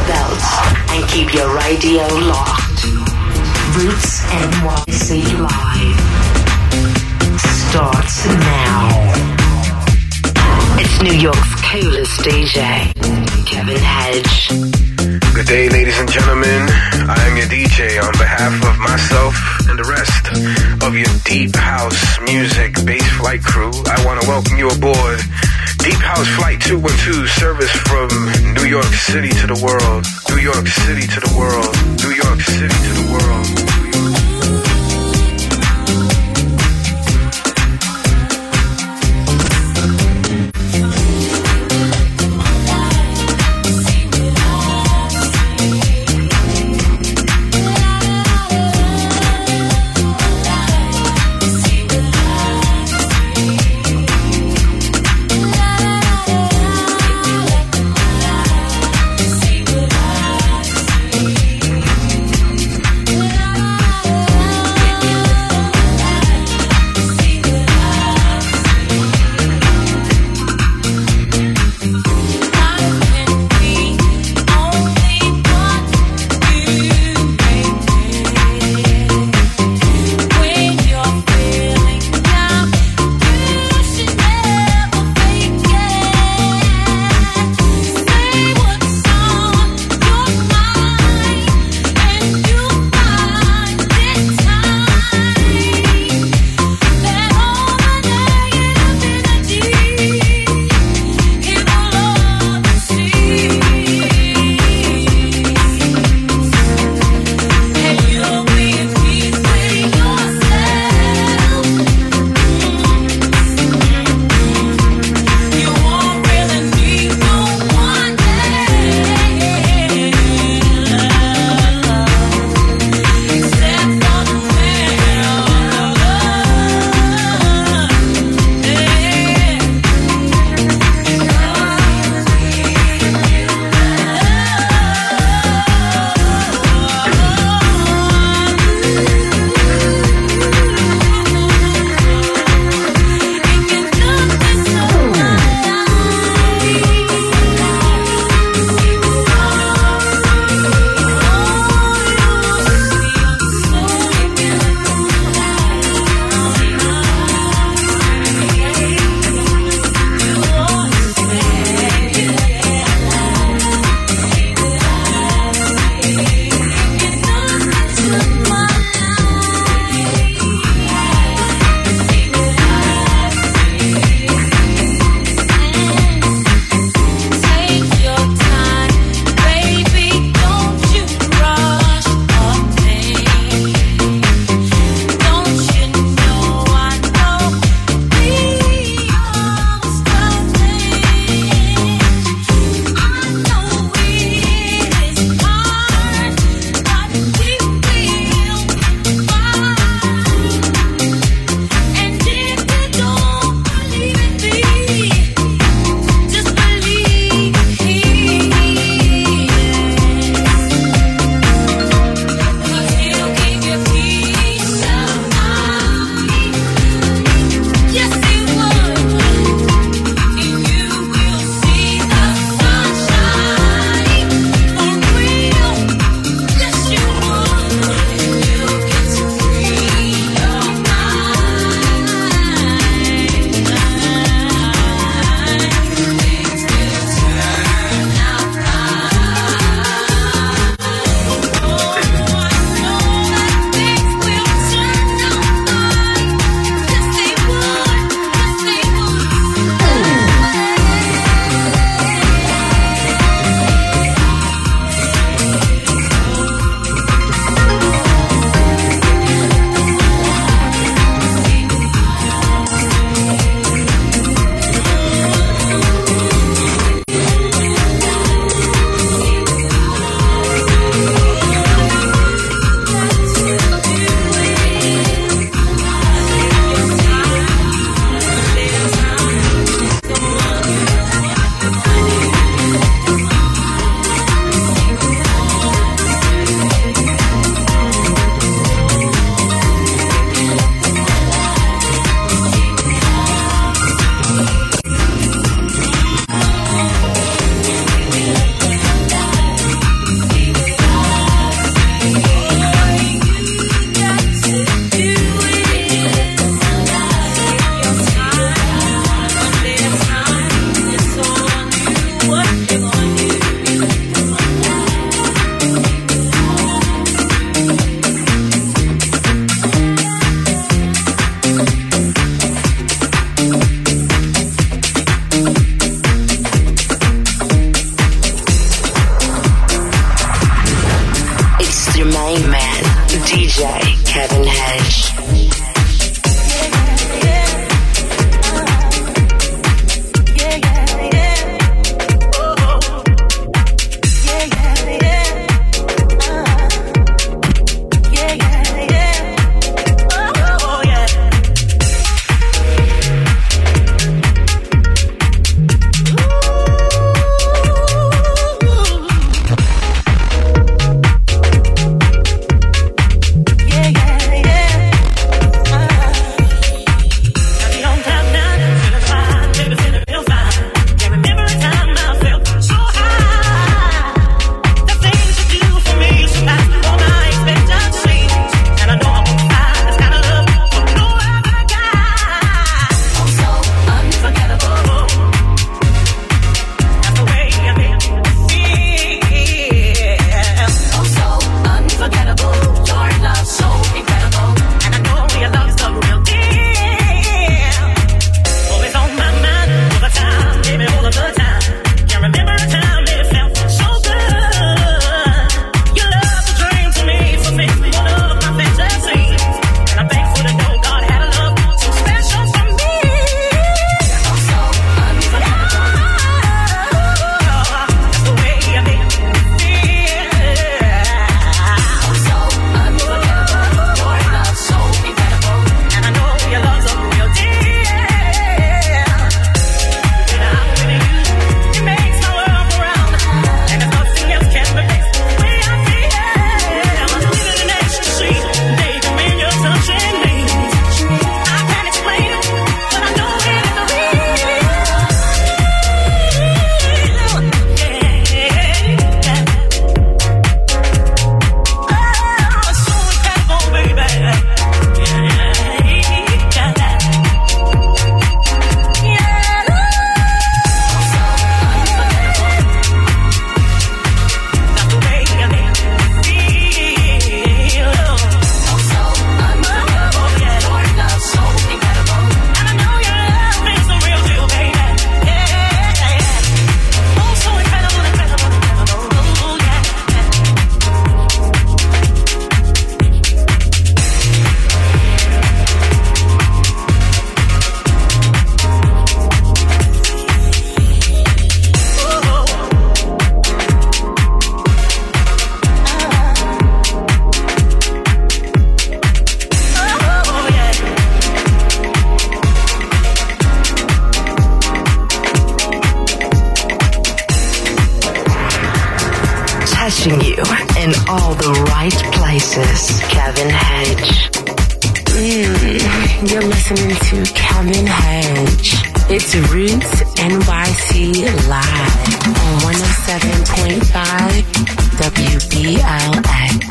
seatbelts and keep your radio locked. Roots NYC Live starts now. It's New York's coolest DJ, Kevin Hedge. Good day, ladies and gentlemen. I am your DJ on behalf of myself and the rest of your Deep House Music Bass Flight crew. I want to welcome you aboard Deep House Flight 212, service from New York City to the world. New York City to the world. New York City to the world. reaching you in all the right places. Kevin Hedge. You're listening to Kevin Hedge. It's Roots NYC Live on 107.5 WBLX.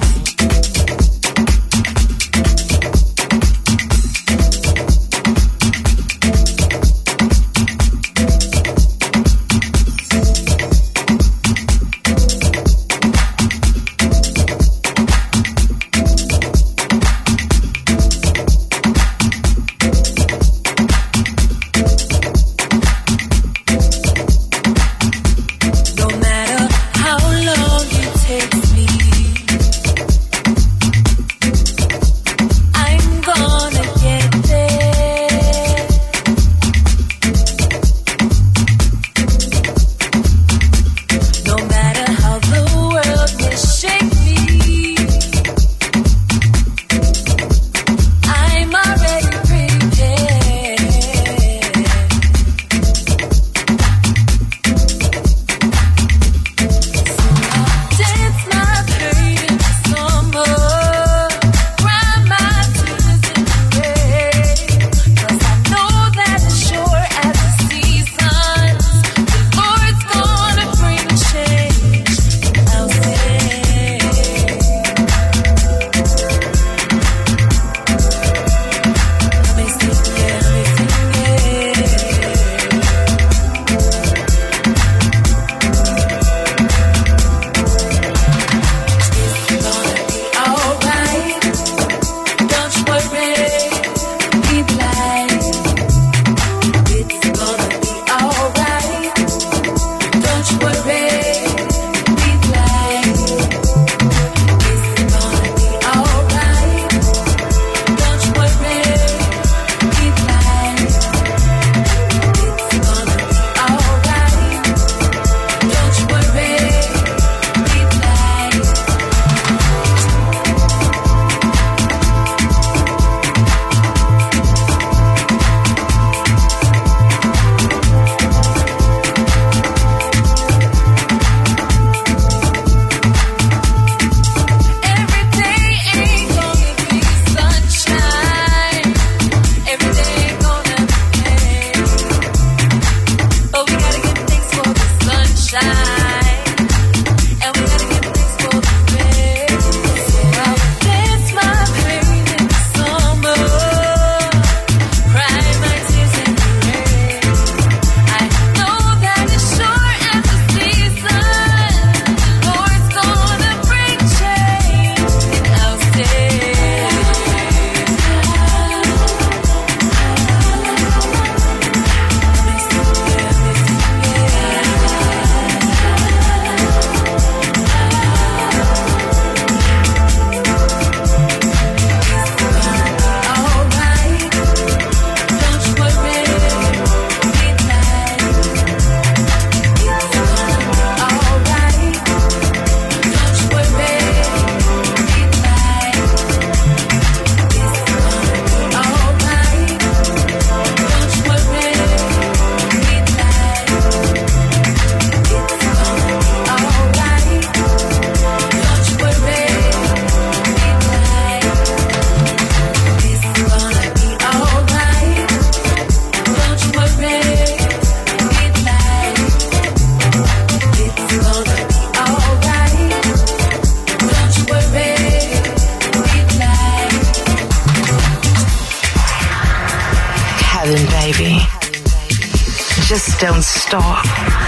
Don't stop.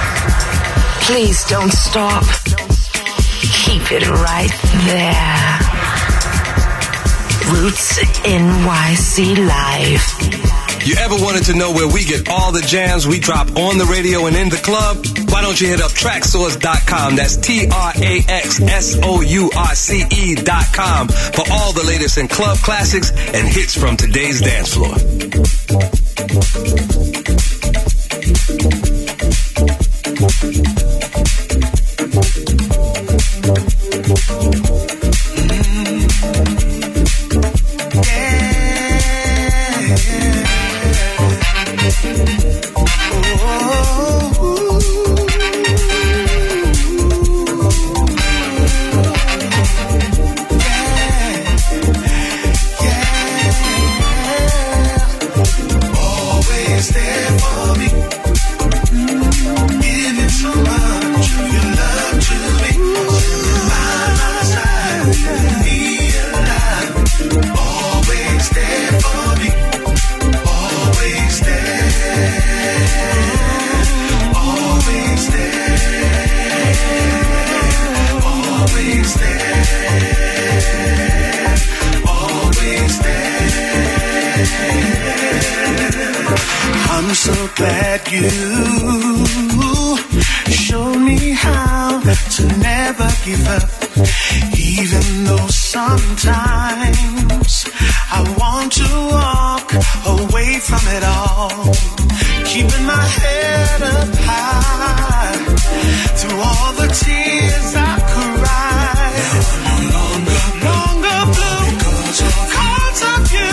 Please don't stop. Keep it right there. Roots NYC Live. You ever wanted to know where we get all the jams we drop on the radio and in the club? Why don't you hit up Traxsource.com. That's TRAXSOURCE.com for all the latest in club classics and hits from today's dance floor. I'm so glad you showed me how to never give up, even though sometimes I want to walk away from it all, keeping my head up high through all the tears I cried. No longer blue because of you.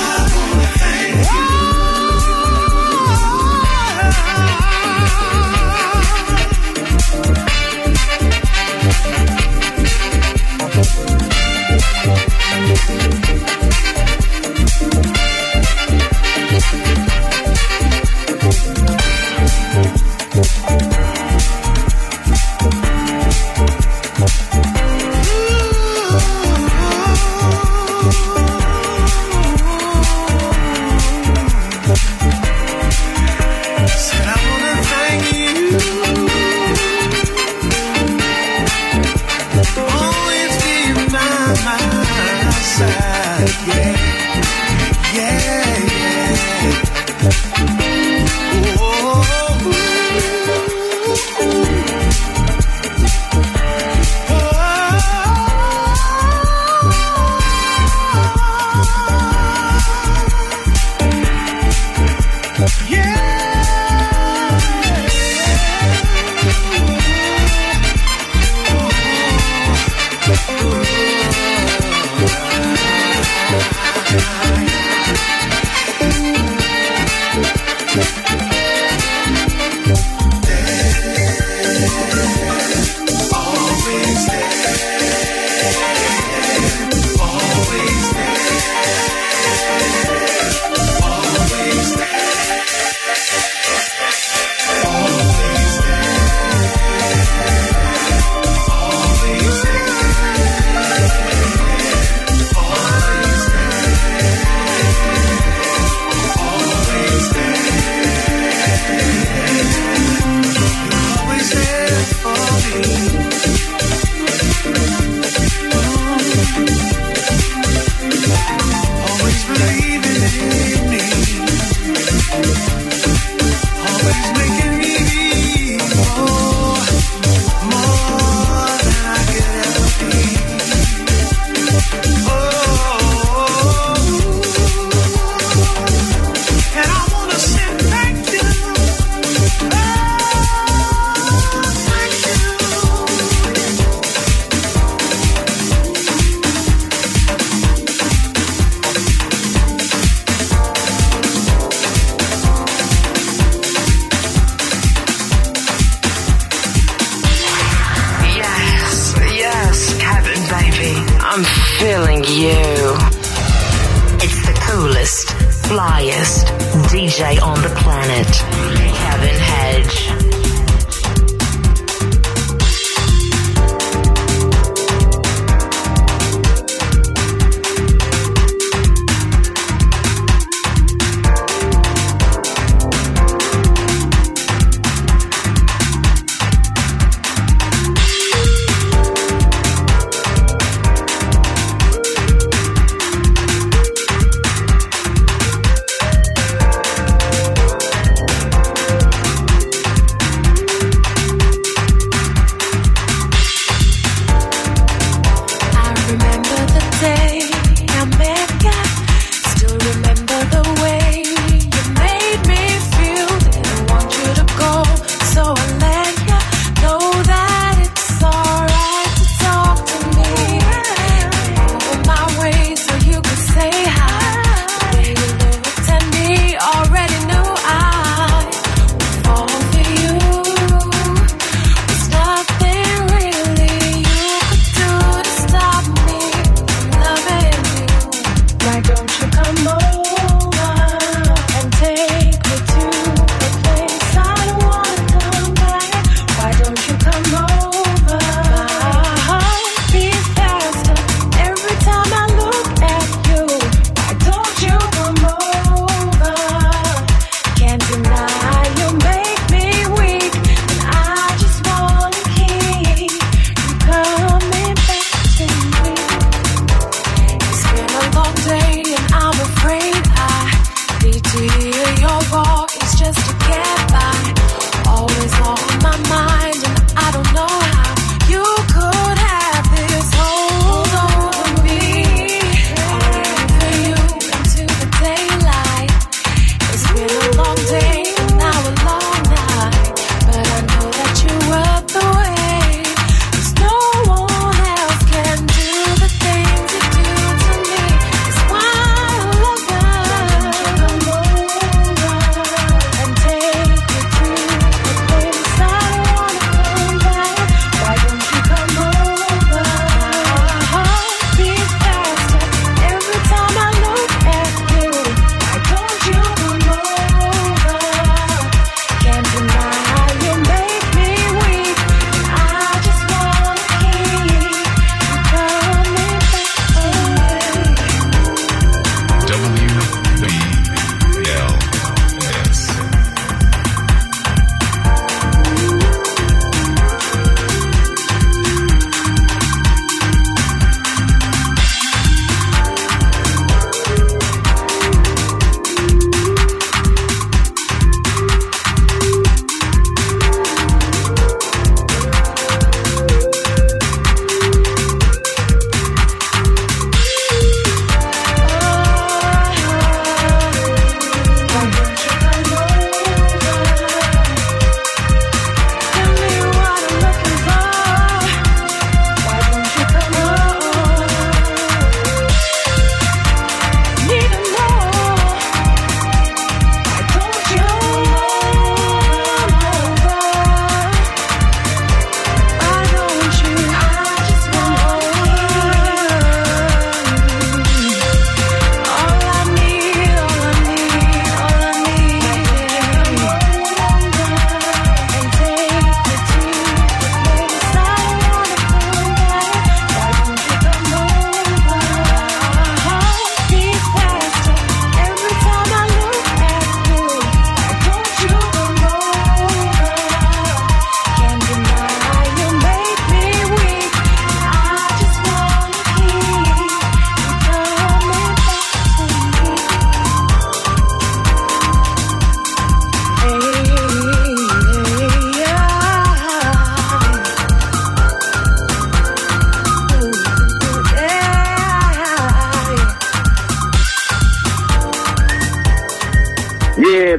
DJ on the planet, Kevin Hedge.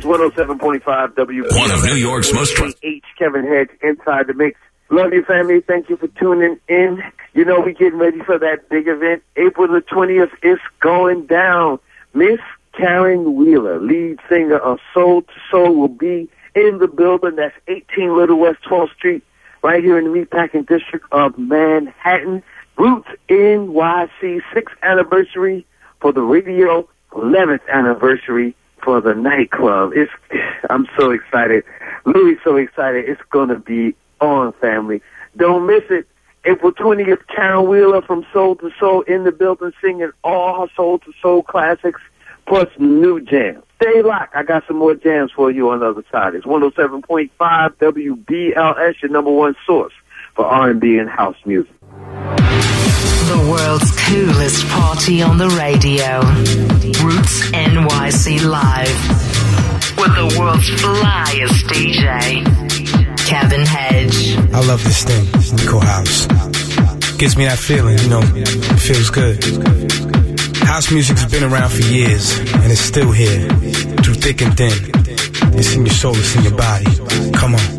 107.5 WB. One of New York's most trusted. Kevin Hedge inside the mix. Love you, family. Thank you for tuning in. You know, we're getting ready for that big event. April the 20th is going down. Miss Karen Wheeler, lead singer of Soul to Soul, will be in the building. That's 18 Little West 12th Street, right here in the Meatpacking District of Manhattan. Roots NYC 6th anniversary for the radio, 11th anniversary for the nightclub. I'm so excited. Louis so excited. It's going to be on, family. Don't miss it. April 20th, Karen Wheeler from Soul to Soul in the building singing all her Soul to Soul classics plus new jams. Stay locked. I got some more jams for you on the other side. It's 107.5 WBLS, your number one source for R&B and house music. The world's coolest party on the radio. Roots NYC Live. With the world's flyest DJ, Kevin Hedge. I love this thing, Nico House. Gives me that feeling, you know, it feels good. House music's been around for years, and it's still here, through thick and thin. It's in your soul, it's in your body. Come on.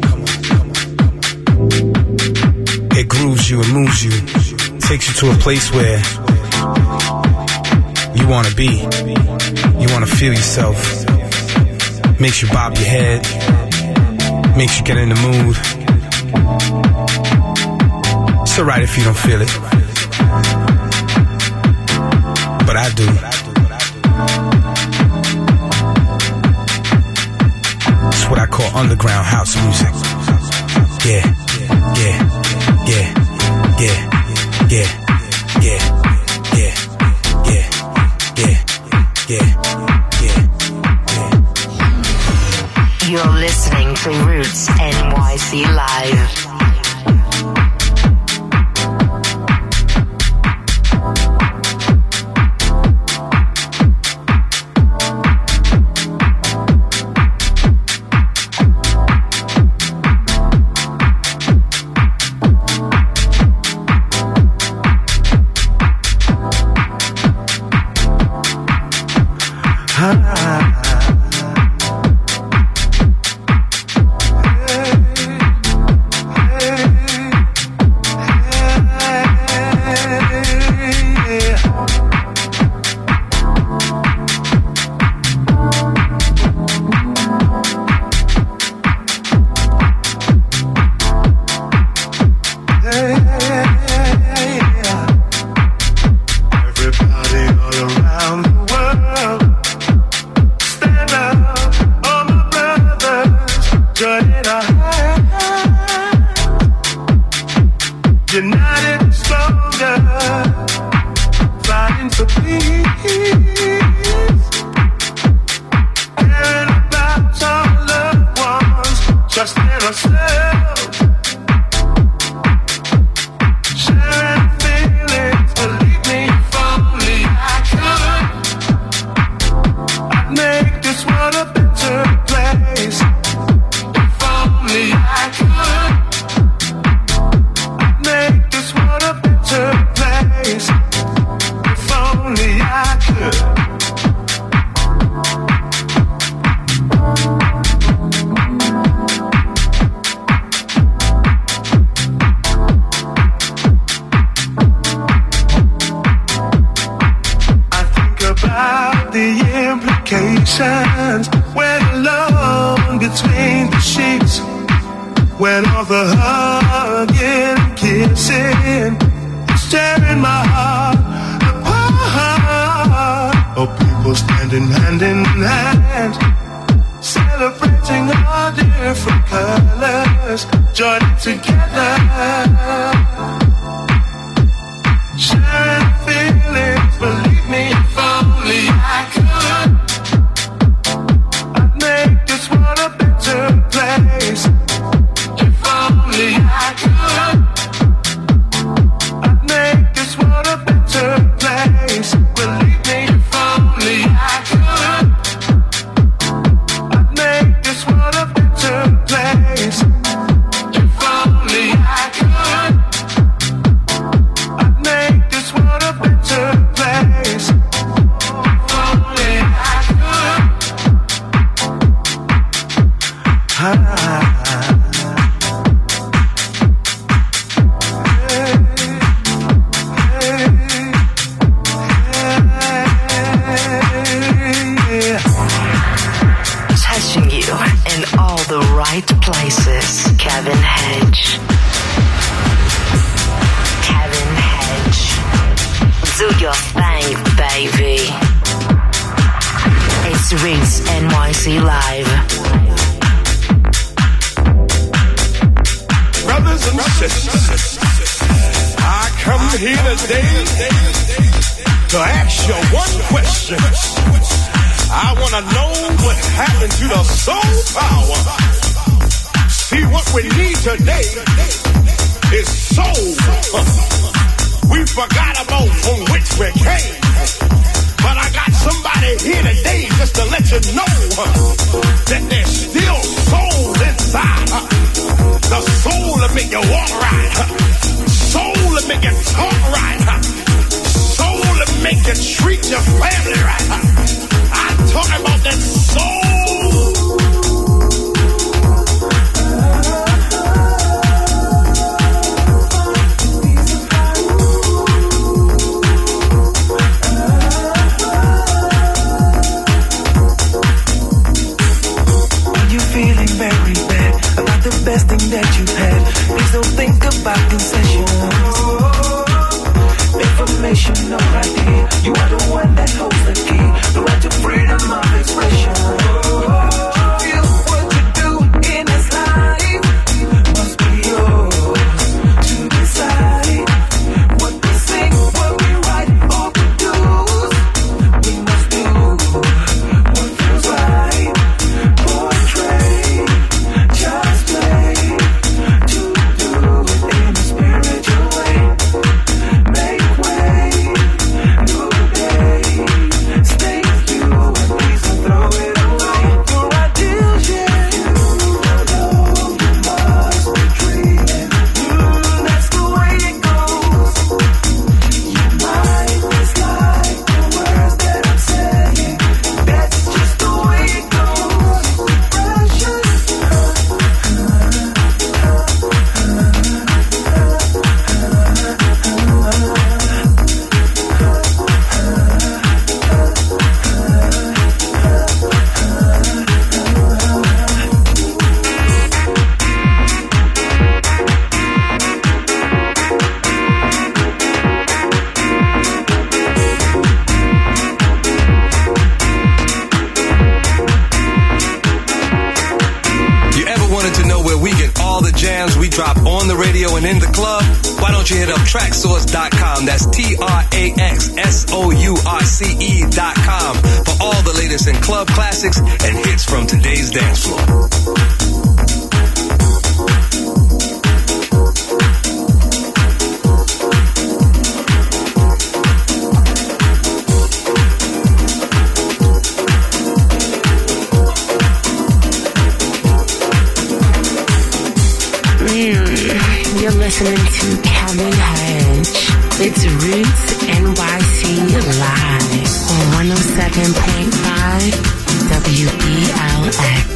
It grooves you and moves you, takes you to a place where you want to be, you want to feel yourself. Makes you bob your head, makes you get in the mood. It's alright if you don't feel it, but I do. It's what I call underground house music. Yeah, yeah, yeah, yeah, yeah, yeah, yeah, yeah, yeah, yeah. You're listening to Roots NYC Live. Touching you in all the right places. Kevin Hedge. Kevin Hedge. Do your thing, baby. It's Roots NYC Live. Brothers and sisters, I come here today to ask you one question. I want to know what happened to the soul power. See, what we need today is soul. We forgot about from which we came. But I got somebody here today just to let you know that there's still soul inside. The soul that make you walk right. Soul that make you talk right. Soul that make you treat your family right. I'm talking about that soul. Feeling very bad about the best thing that you've had. Please don't think about concessions. Information, no idea. You are the one that holds the key. The right to freedom of expression. Feel what you do in this life must be yours to decide. What we sing, what we write, or produce, we must do what feels right. Just play to do it in a spiritual way. Make way, new day. Stay you and please don't throw it away. Your ideals, yeah. You know you must be dreaming. That's the way it goes. You might dislike the words that I'm saying. That's just the way it goes. Precious. You ever wanted to know where we get all the jams we drop on the radio and in the club? Why don't you hit up Traxsource.com? That's TRAXSOURCE.com for all the latest in club classics and hits from today's dance floor. You're listening to Kevin Hedge. It's Roots NYC Live on 107.5 WBLX.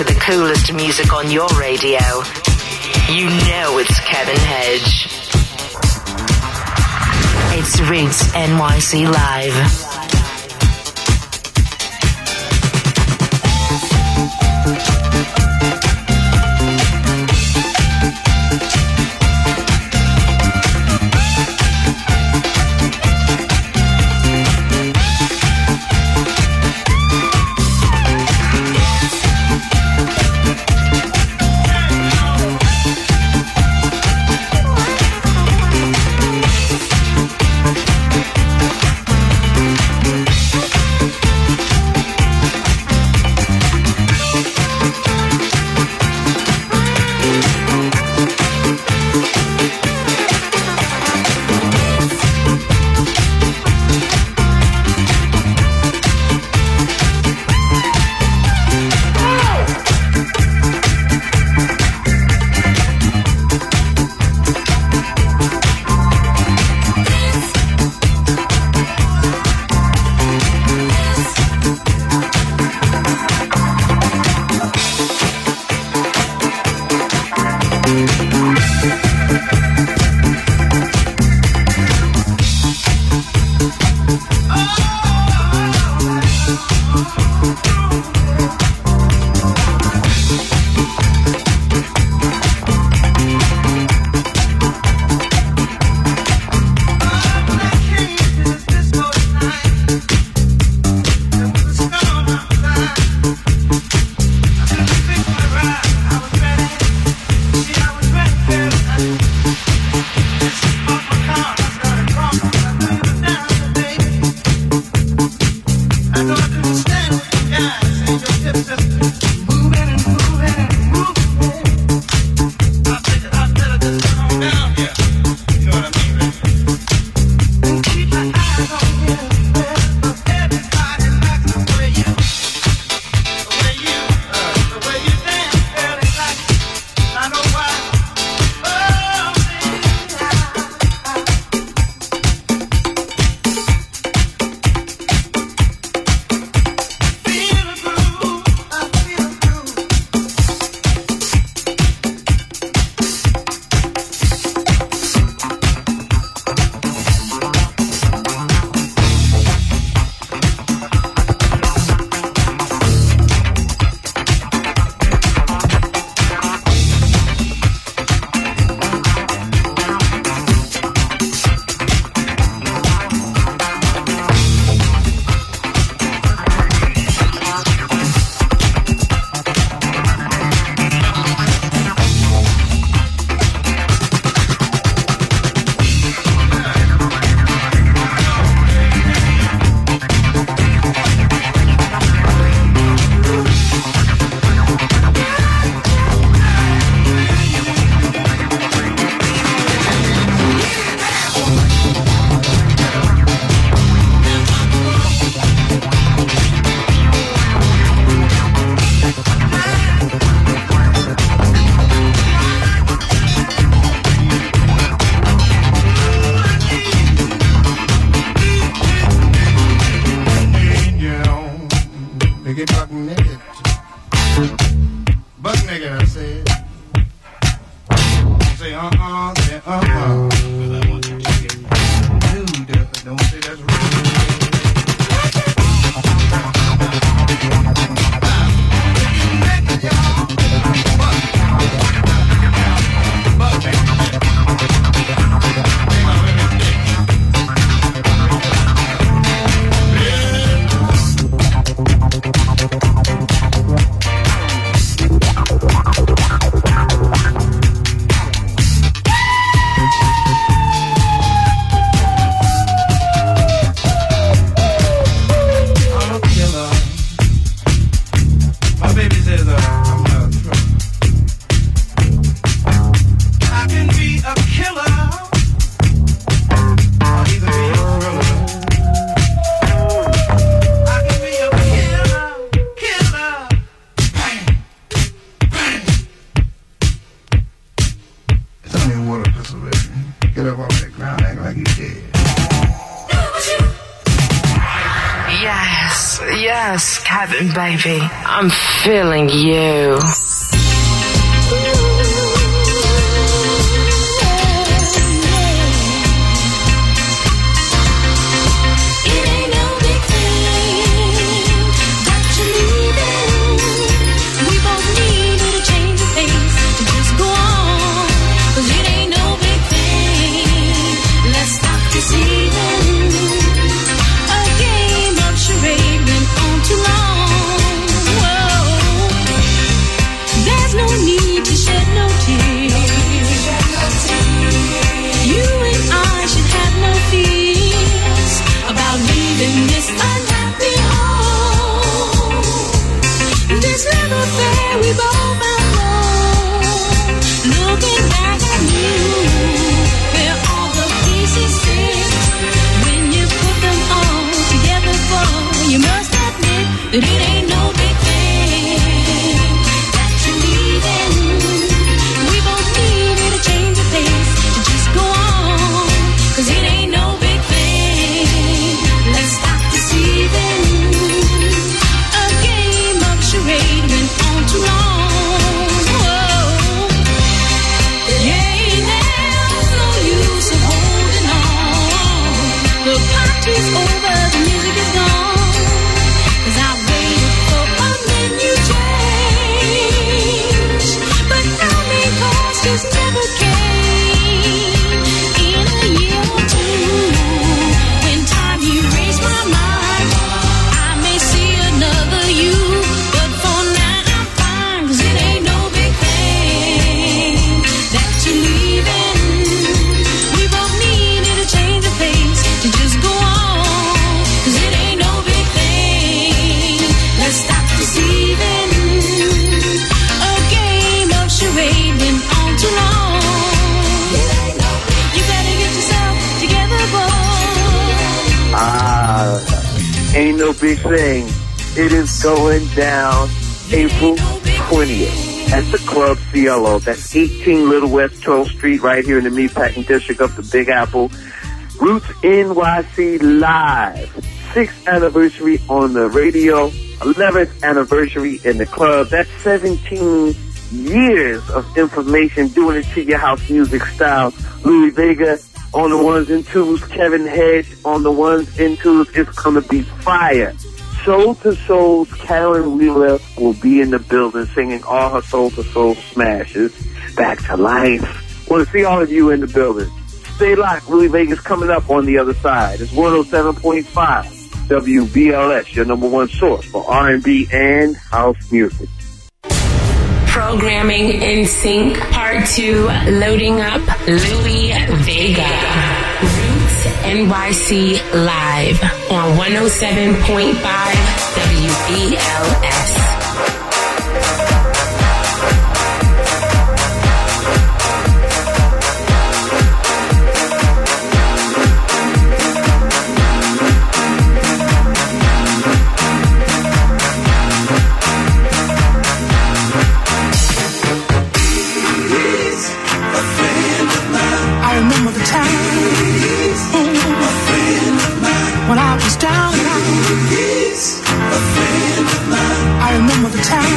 to the coolest music on your radio. You know it's Kevin Hedge. It's Roots NYC Live. Get up off that ground, act like you dead. Yes. Yes, Kevin, baby. I'm feeling you. That it ain't no big thing that you're leaving. We both needed a change of pace to just go on, 'cause it ain't no big thing. Let's stop deceiving. A game of charade went on too long. Whoa. Yeah, there's no use of holding on. The party's over, the music is gone. Just never came in a year or two. When time erased my mind, I may see another you, but for now I'm fine, 'cause it ain't no big thing that you're leaving. We both needed a change of pace to just go on, 'cause it ain't no big thing. Let's stop deceiving. A game of charade went on too long. You better get yourself together, boy. Ain't no big thing. It is going down April 20th at the Club Cielo. That's 18 Little West 12th Street right here in the Meatpacking District of the Big Apple. Roots NYC Live. 6th anniversary on the radio. 11th anniversary in the club. That's 17 years of information, doing it to your house music style. Louis Vega on the ones and twos, Kevin Hedge on the ones and twos. It's gonna be fire. Soul to Soul's Karen Wheeler will be in the building singing all her Soul to Soul smashes back to life. Want to see all of you in the building. Stay locked. Louis Vega's coming up on the other side. It's 107.5 WBLS, your number one source for R&B and house music. Programming in sync, part 2, loading up Louis Vega. Roots NYC Live on 107.5 WBLS. I remember the time when I was down and out. I remember the time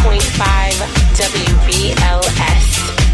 WBLS.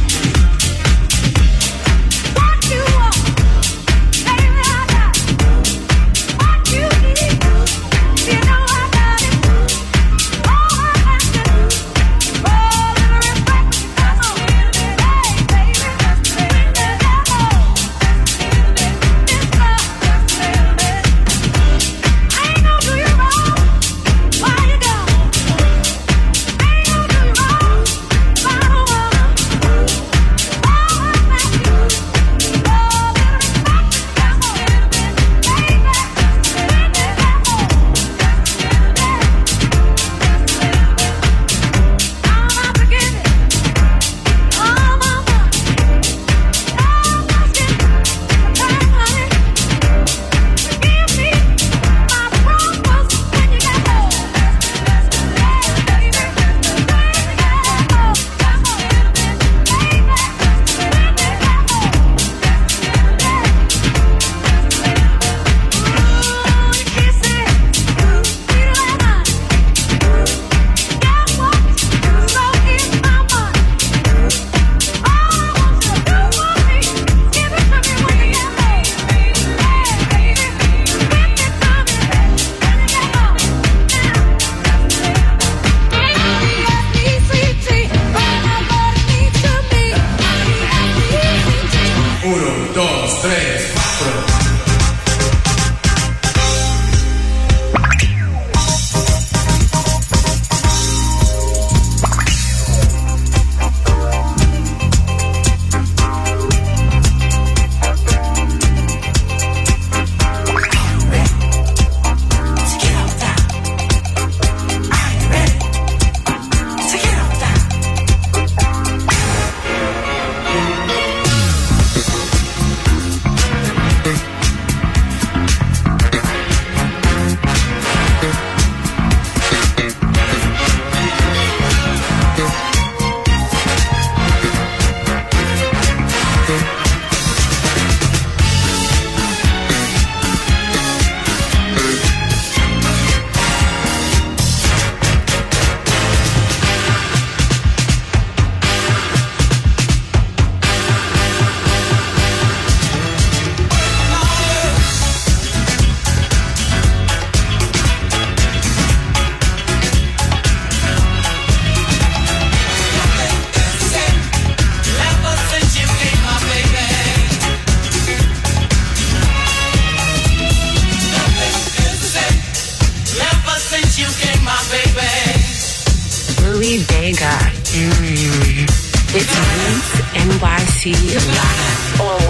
It's Roots NYC Live on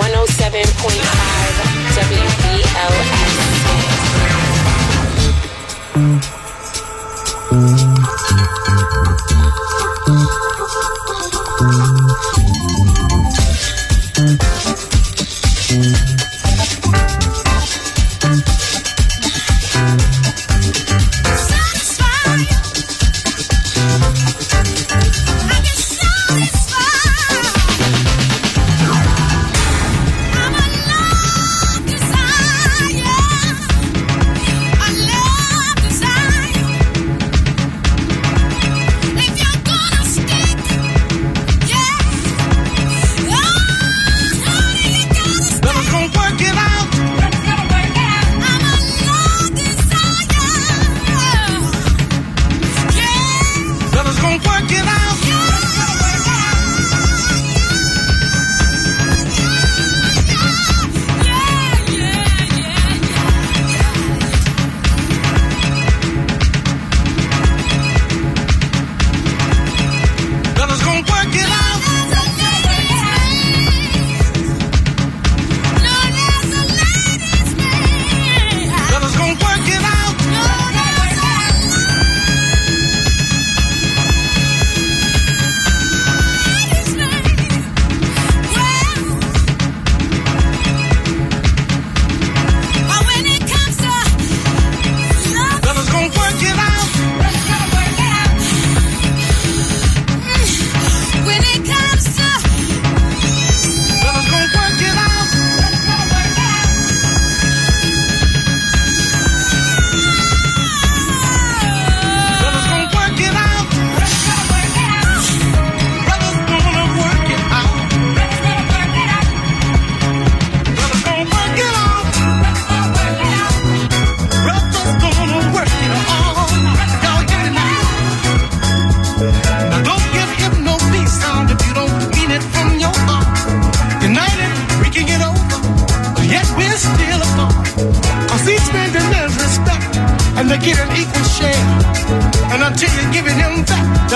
107.5 Desire.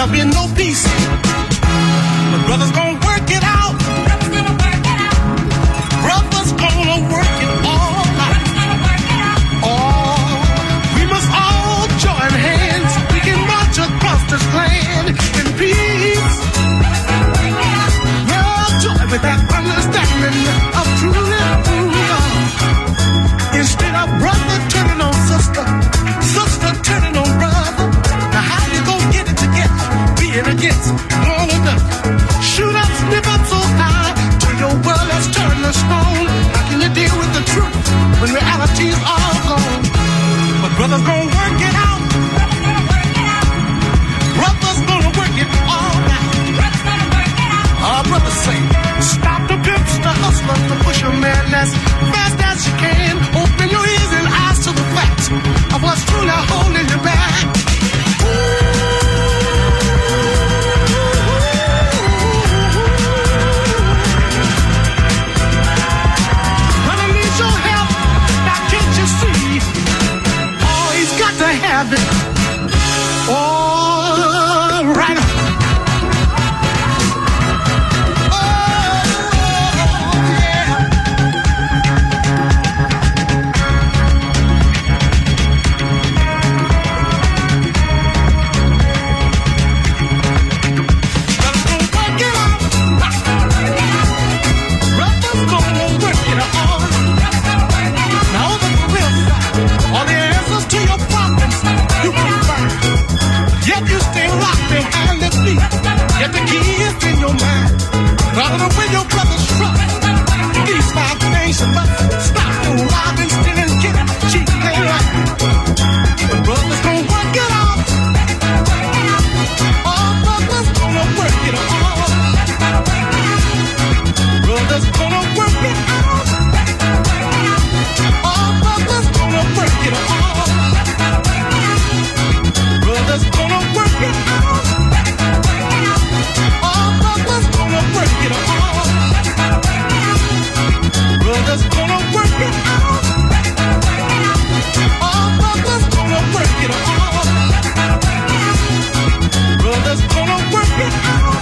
there'll be no peace. But brothers gonna work it out. Brothers gonna work it all out. Oh, we must all join hands. We can march across this land in peace. Well, joy with that understanding of true love. Instead of brother turning on sister, sister turning on brother. Now how you gonna get it together? Being against one another. Shoot up, snip up so high till your world has turned to stone. How can you deal with the truth when reality's all gone? But brothers gonna work it out. Brothers gonna work it all out. Our brothers say, stop the pimps, the hustlers, the pusherman as fast as you can. Open your ears and eyes to the facts of what's truly holding you back. Gonna need your help, now can't you see? Oh, he's got to have it. All right. Get the keys in your mind. Rather than when your brother's struck. These 5 things you must stop. Robbing, stealing, killing, cheating, and lying. But brothers gonna work it out. All brothers gonna work it out. Brothers gonna work it out. All brothers gonna work it out. Brothers gonna work it out. Work it all. Brothers gonna work it out. All brothers gonna work it all. Brothers gonna work it out.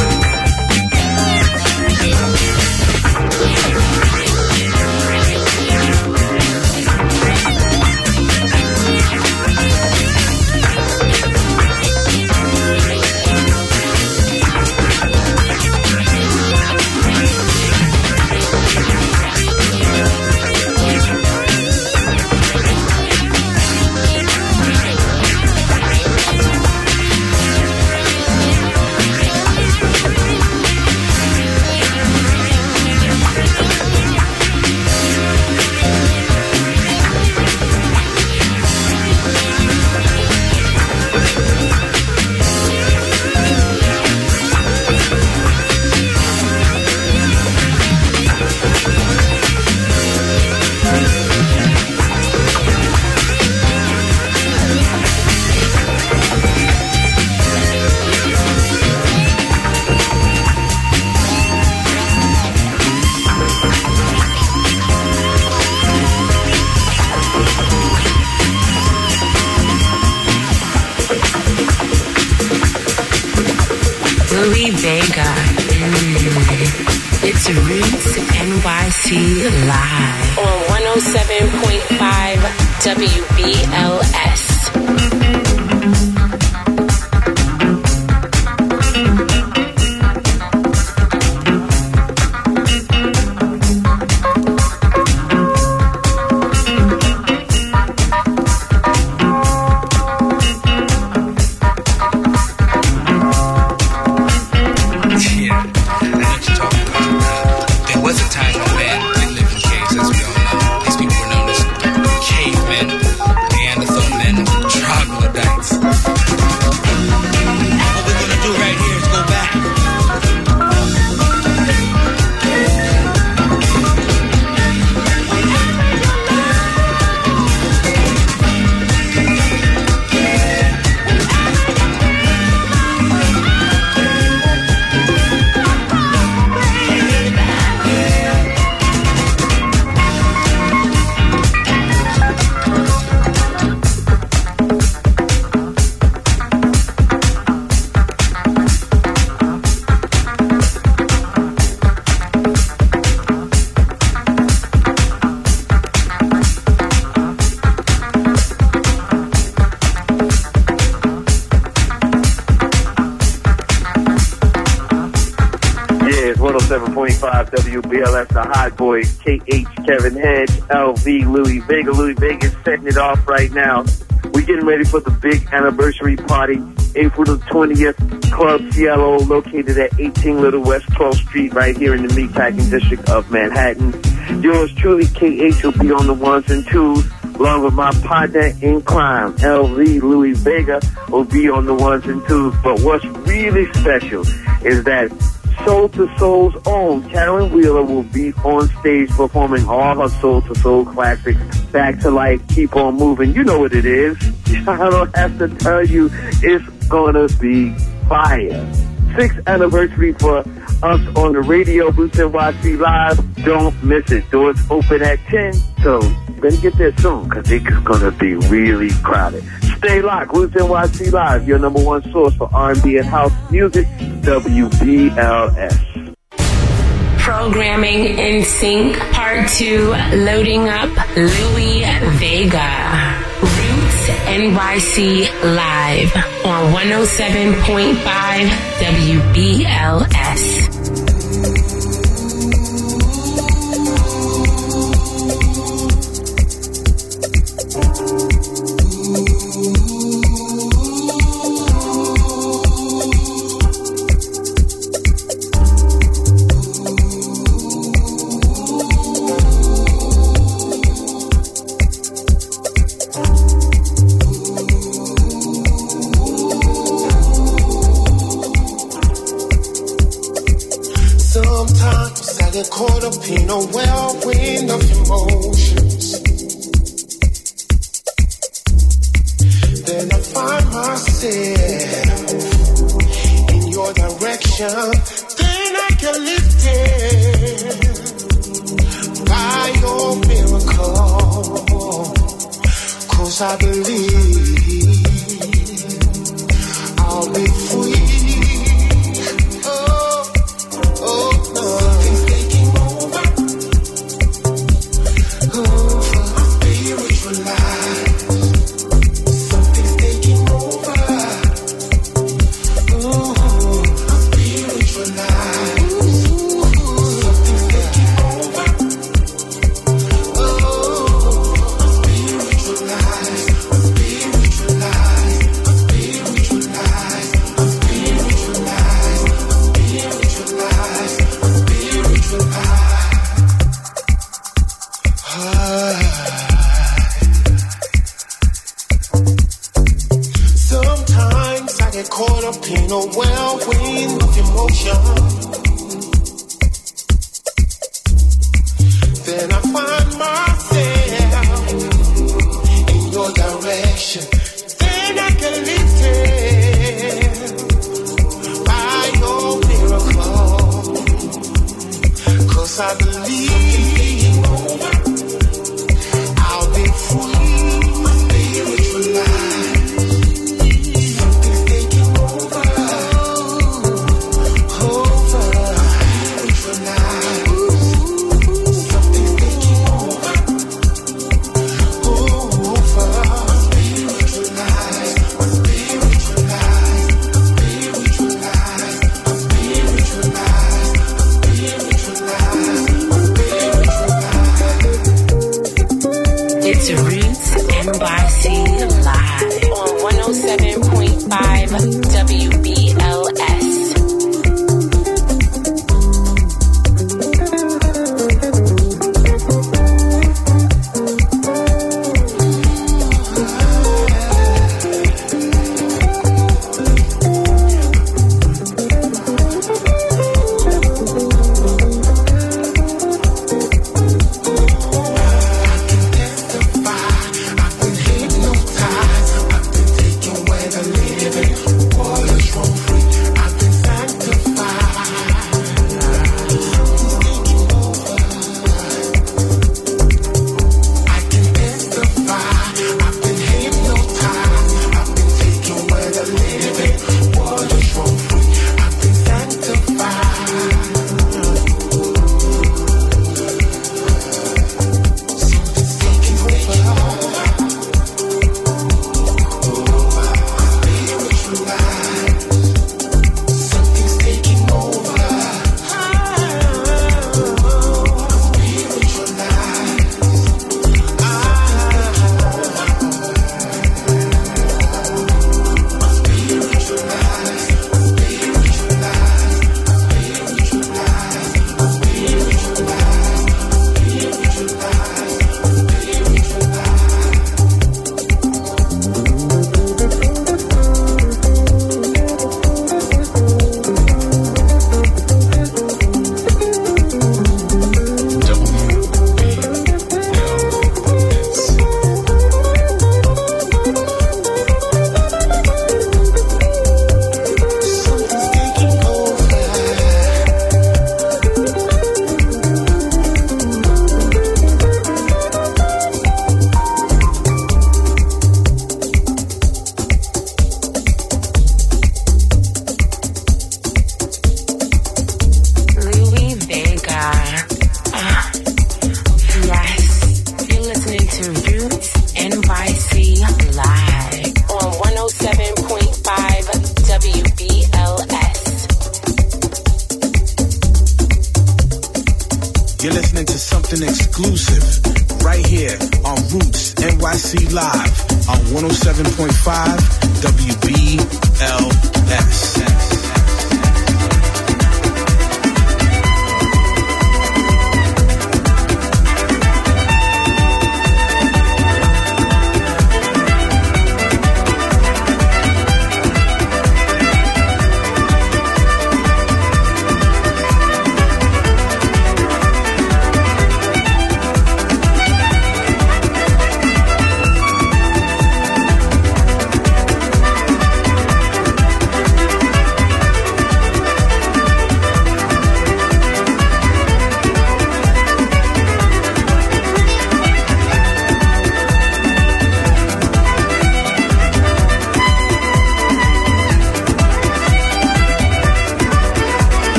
Louie Vega. It's Roots NYC Live on 107.5 WBLS. WBLS, the Hot Boys, KH, Kevin Hedge, LV, Louie Vega. Louie Vega is setting it off right now. We're getting ready for the big anniversary party, April the 20th, Club Cielo, located at 18 Little West 12th Street, right here in the Meatpacking District of Manhattan. Yours truly, KH, will be on the ones and twos, along with my partner in crime, LV, Louie Vega, will be on the ones and twos. But what's really special is that Soul to Soul's own Karen Wheeler will be on stage performing all her Soul to Soul classics, Back to Life, Keep on Moving. You know what it is. I don't have to tell you, it's gonna be fire. 6th anniversary for us on the radio, Roots NYC Live. Don't miss it. Doors open at 10, so better get there soon, because it's gonna be really crowded. Stay locked. Roots NYC Live, your number one source for R&B and house music, WBLS. Programming in sync, part 2, loading up Louie Vega. Roots NYC Live on 107.5 WBLS. Caught up in a whirlwind of emotions. Then I find myself in your direction. Then I get lifted by your miracle. 'Cause I believe I'll be free. Oh. I believe I'll be free, my spiritual life. Something's taking over, spiritual life. Something's taking over, spiritual life, my spiritual life, spiritual life, spiritual life, spiritual life. It's Roots NYC Live on 107.5 WBLS. You're listening to something exclusive right here on Roots NYC Live on 107.5 WBLS.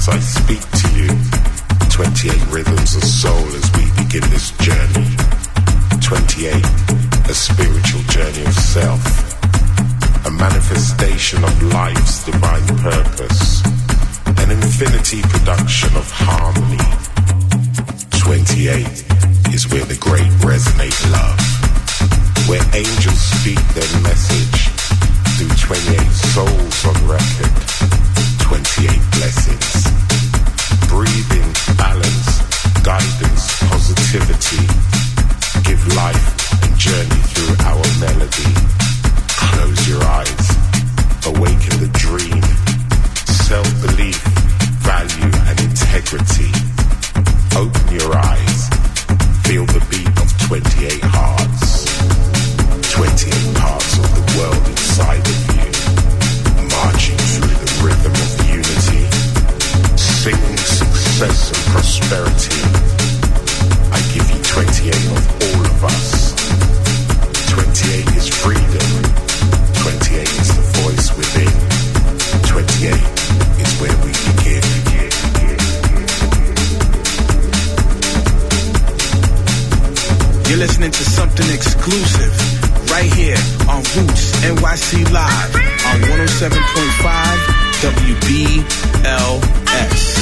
I speak to you. 28 rhythms of soul as we begin this journey. 28, a spiritual journey of self. A manifestation of life's divine purpose. An infinity production of harmony. 28 is where the great resonate love. Where angels speak their message through 28 souls on record. 28 blessings. Breathing, balance, guidance, positivity. Give life and journey through our melody. Close your eyes. Awaken the dream. Self-belief, value and integrity. Open your eyes. Feel the beat of 28 hearts. 28 parts of the world inside of you. Marching through the rhythm of unity. Singing success and prosperity. I give you 28 of all of us. 28 is freedom. 28 is the voice within. 28 is where we begin. You're listening to something exclusive right here on Roots NYC Live on 107.5 WBLS.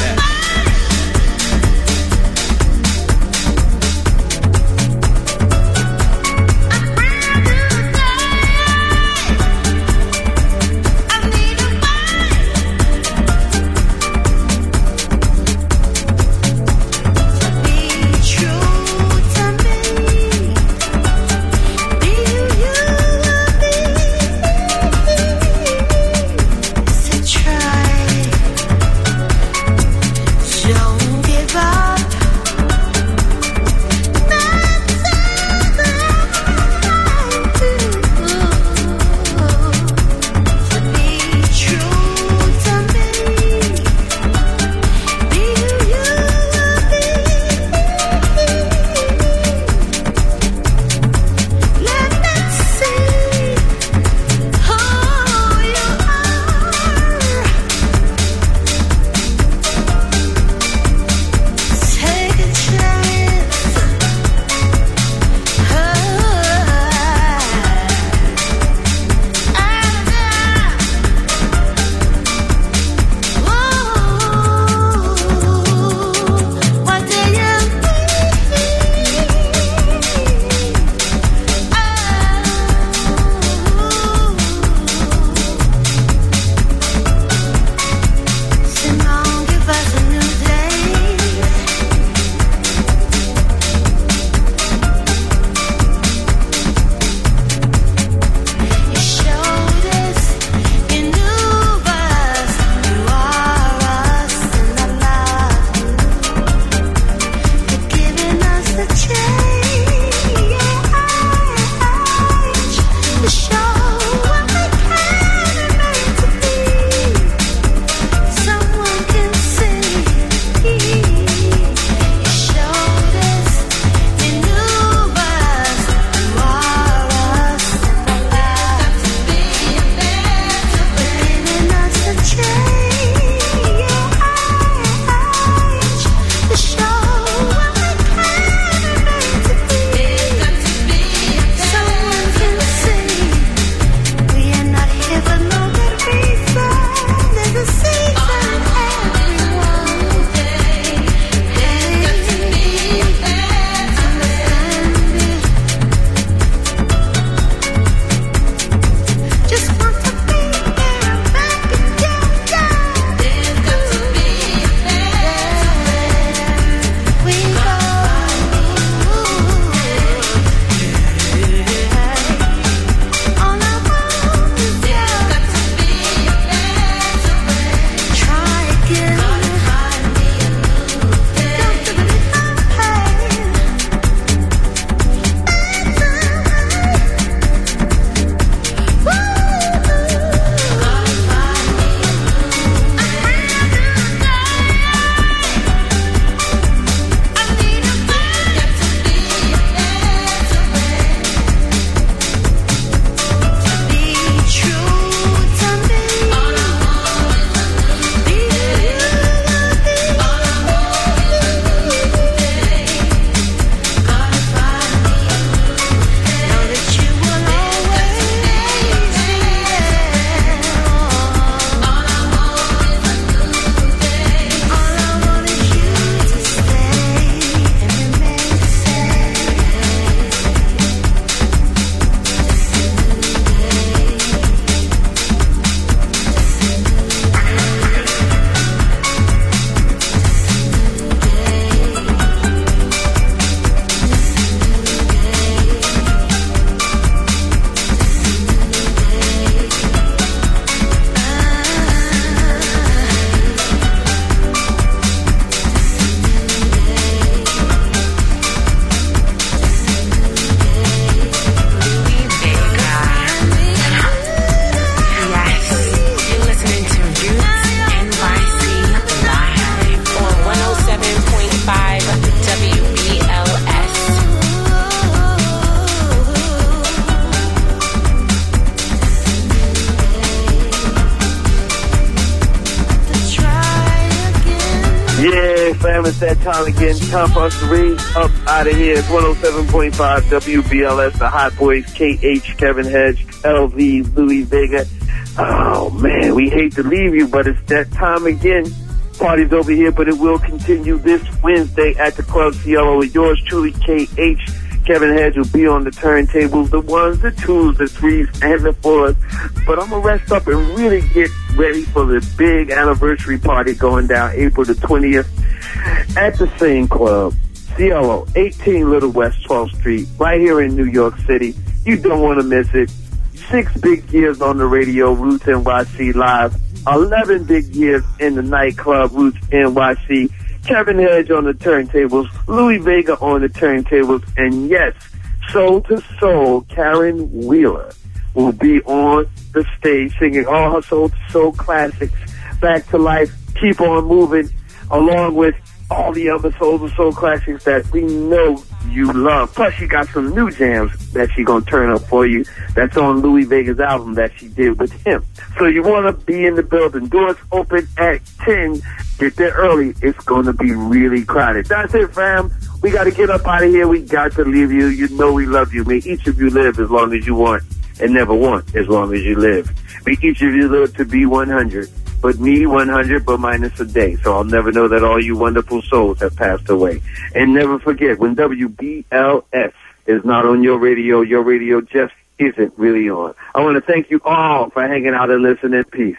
fam, it's that time again. Time for us to raise up out of here. It's 107.5 WBLS, the Hot Boys, KH, Kevin Hedge, LV, Louis Vega. Oh, man, we hate to leave you, but it's that time again. Party's over here, but it will continue this Wednesday at the Club Cielo with yours truly, KH. Kevin Hedge will be on the turntables, the ones, the twos, the threes, and the fours. But I'm going to rest up and really get ready for the big anniversary party going down April the 20th at the same club, Cielo, 18 Little West 12th Street, right here in New York City. You don't want to miss it. 6 big years on the radio, Roots NYC Live. 11 big years in the nightclub, Roots NYC. Kevin Hedge on the turntables, Louis Vega on the turntables, and yes, Soul to Soul, Karen Wheeler will be on the stage singing all her Soul to Soul classics back to life, Keep On Moving, along with all the other Soul to Soul classics that we know you love. Plus, she got some new jams that she gonna turn up for you. That's on Louis Vega's album that she did with him. So you want to be in the building. Doors open at 10. Get there early. It's going to be really crowded. That's it, fam. We got to get up out of here. We got to leave you. You know we love you. May each of you live as long as you want and never want as long as you live. May each of you live to be 100. But me, 100, but minus a day. So I'll never know that all you wonderful souls have passed away. And never forget, when WBLS is not on your radio just isn't really on. I want to thank you all for hanging out and listening. Peace.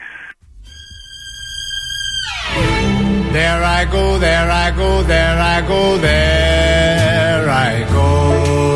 There I go, there I go, there I go, there I go.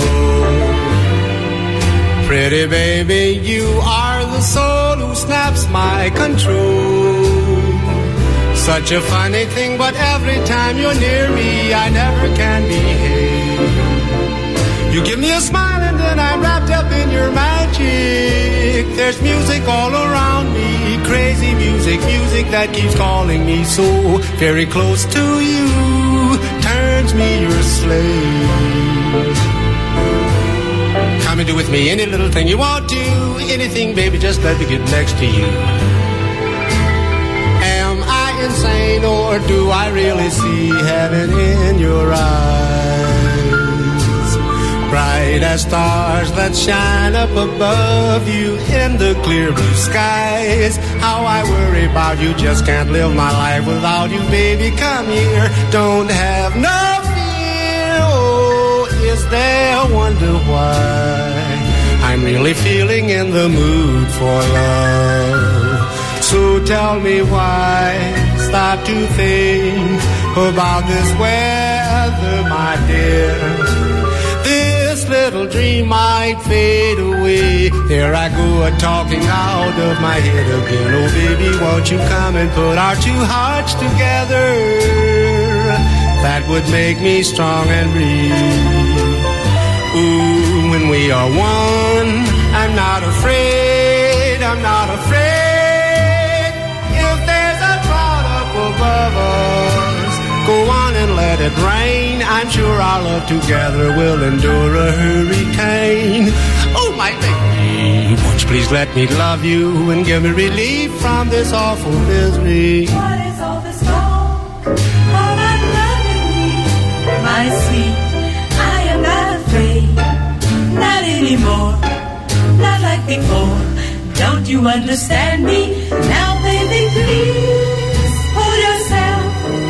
Pretty baby, you are the soul who snaps my control. Such a funny thing, but every time you're near me, I never can behave. You give me a smile and then I'm wrapped up in your magic. There's music all around me, crazy music, music that keeps calling me so very close to you, turns me your slave. Come and do with me any little thing you want to, anything, baby, just let me get next to you. Am I insane or do I really see heaven in your eyes? Bright as stars that shine up above you in the clear blue skies. How I worry about you, just can't live my life without you, baby, come here. Don't have no fear, oh, is there a wonder why I'm really feeling in the mood for love? So tell me why, stop to think about this weather, my dear. This little dream might fade away. Here I go, talking out of my head again. Oh, baby, won't you come and put our two hearts together? That would make me strong and real. Ooh, when we are one, I'm not afraid, I'm not afraid. If there's a cloud up above us, go on and let it rain. I'm sure our love together will endure a hurricane. Oh, my baby, won't you please let me love you and give me relief from this awful misery? What is all this talk? All that loving me, my sweet. I am not afraid, not anymore, not like before. Don't you understand me? Now, baby, please hold yourself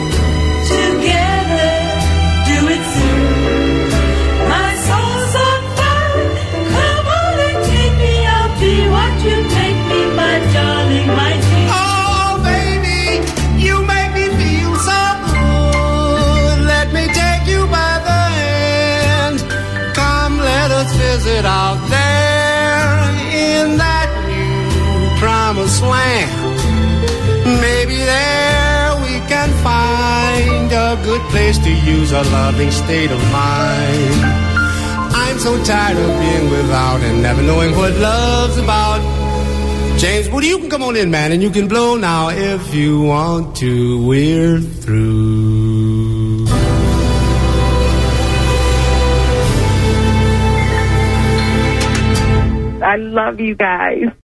together, do it soon. My soul's on fire, come on and take me, I'll be what you make me, my darling, my dear. Oh, baby, you make me feel so good. Let me take you by the hand. Come, let us visit out there in that new promised land. Maybe there we can find a good place to use a loving state of mind. I'm so tired of being without and never knowing what love's about. James, Woody, you can come on in, man, and you can blow now if you want to. We're through. I love you guys.